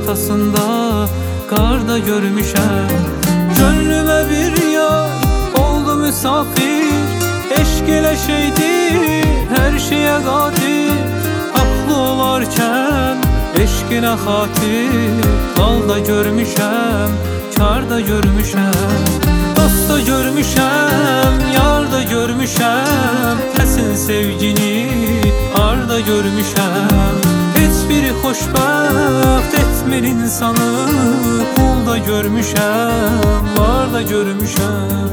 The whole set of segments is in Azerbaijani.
ortasında qarda görmüşəm. Gönlümə bir yar oldu müsafir, eşq elə şeydir, hər şeyə qadir. Haqlı olarkən eşqinə xatir, dalda görmüşəm, karda görmüşəm. Dosta görmüşəm, yarda görmüşəm, həsin sevgini harda görmüşəm. Heç biri xoşbəxt etmir insanı, pulda görmüşəm, varda görmüşəm.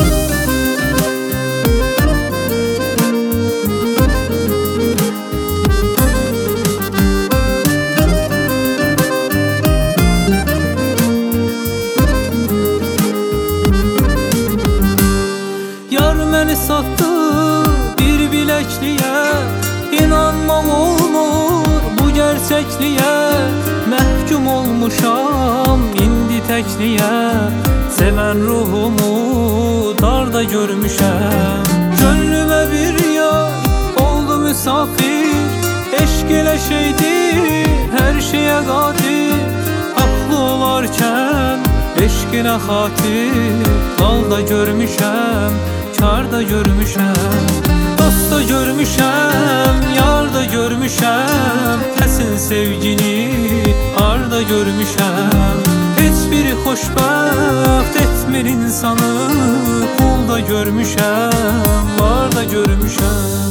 Məni satdı bir biləkliyə, inanmam olmur bu gerçəkliyə. Məhkum olmuşam indi təkliyə, sevən ruhumu darda görmüşəm. Gönlümə bir yar oldu müsafir, eşq elə şeydir, hər şeyə qadir. Haqlı olarkən eşqinə xatir, dalda görmüşəm, karda görmüşəm. Dosta görmüşəm, yarda görmüşəm, həsin sevgini harda görmüşəm. Heç biri xoşbəxt etmir insanı, pulda görmüşəm, varda görmüşəm.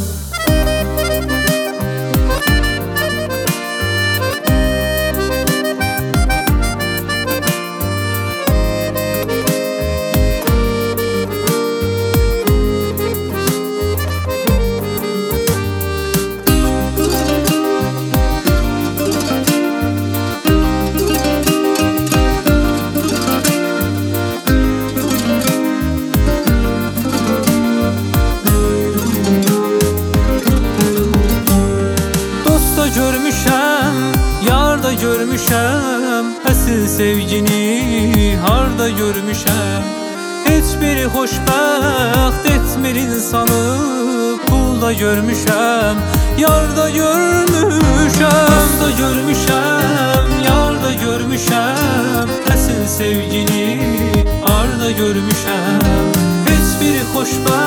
Görmüşəm, yarda görmüşəm, həsin sevgini harda görmüşəm. Heç biri xoşbəxt etmir insanı, pulda görmüşəm, yarda görmüşəm. Dosta görmüşəm, yarda görmüşəm, həsin sevgini harda görmüşəm. Heç biri xoşbəxt